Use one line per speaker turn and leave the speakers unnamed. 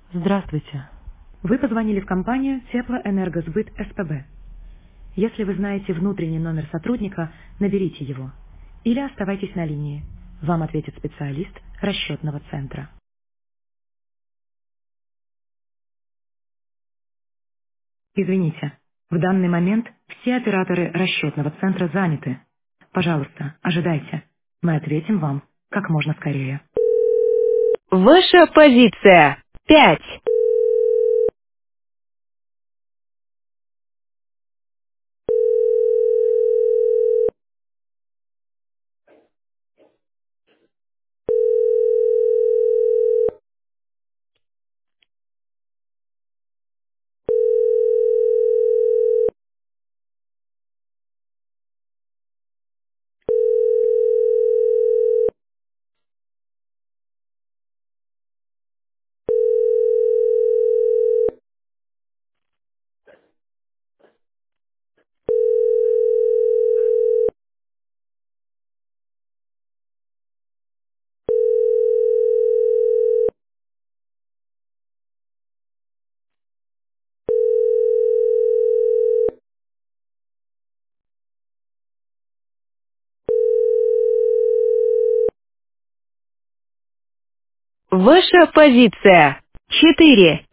Здравствуйте. Вы позвонили в компанию Теплоэнергосбыт СПБ. Если вы знаете внутренний номер сотрудника, наберите его. Или оставайтесь на линии. Вам ответит специалист расчетного центра. Извините, в данный момент все операторы расчетного центра заняты. Пожалуйста, ожидайте. Мы ответим вам как можно скорее. Ваша позиция. 5. Ваша позиция. 4.